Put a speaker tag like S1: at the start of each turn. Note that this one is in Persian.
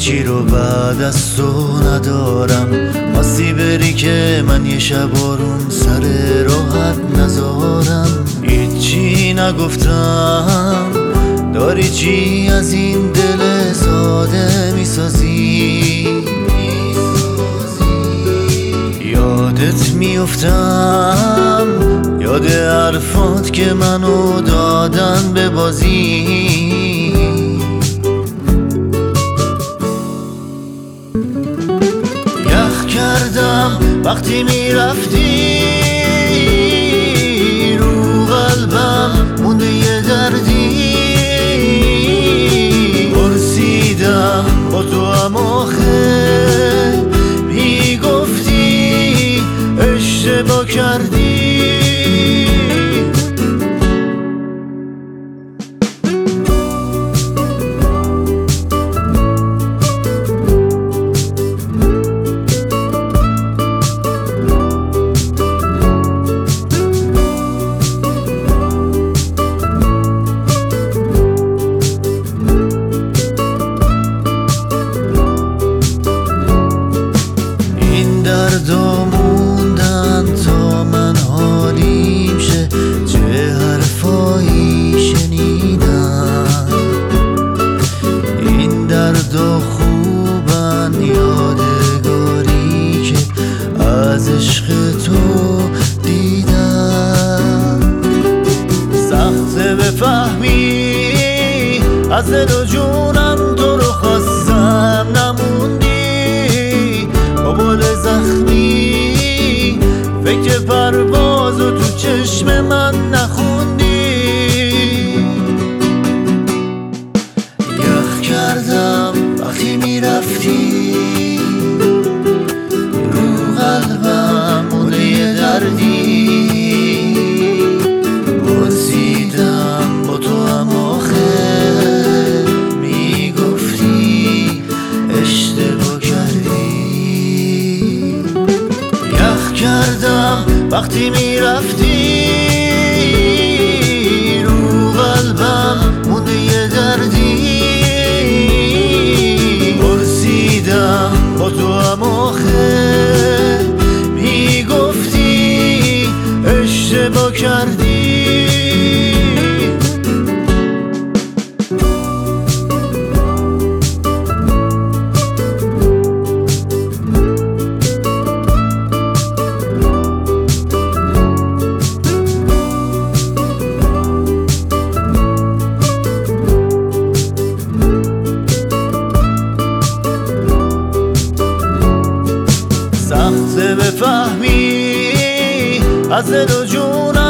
S1: هیچی رو بعد از تو ندارم. خواستی بری که من یه شب آروم سر راحت نذارم. هیچی نگفتم، داری چی از این دل ساده میسازی؟ یادت میفتم، یاد حرفات که منو دادن به بازی. یخ کردم وقتی میرفتی، رو قلبم مونده یه دردی. پرسیدم با تو هم آخه، میگفتی اشتباه کردی. دردا موندن تا من حالیم شه، چه حرفایی شنیدن. این دردا خوبن، یادگاری که از عشق تو دیدن. سخته بفهمی از دل و جونم تو رو خواستم، نموندی بال زخمی. فکر پروازو تو چشم من نخوندی. یخ کردم وقتی میرفتی، رو قلبم مونده یه دردی. پرسیدم با تو هم آخه، میگفتی اشتباه کردی. یخ کردم وقتی میرفتی، رو قلبم مونده یه دردی. پرسیدم با تو هم آخه، میگفتی اشتباه کردی. سخته بفهمی از دل و جونم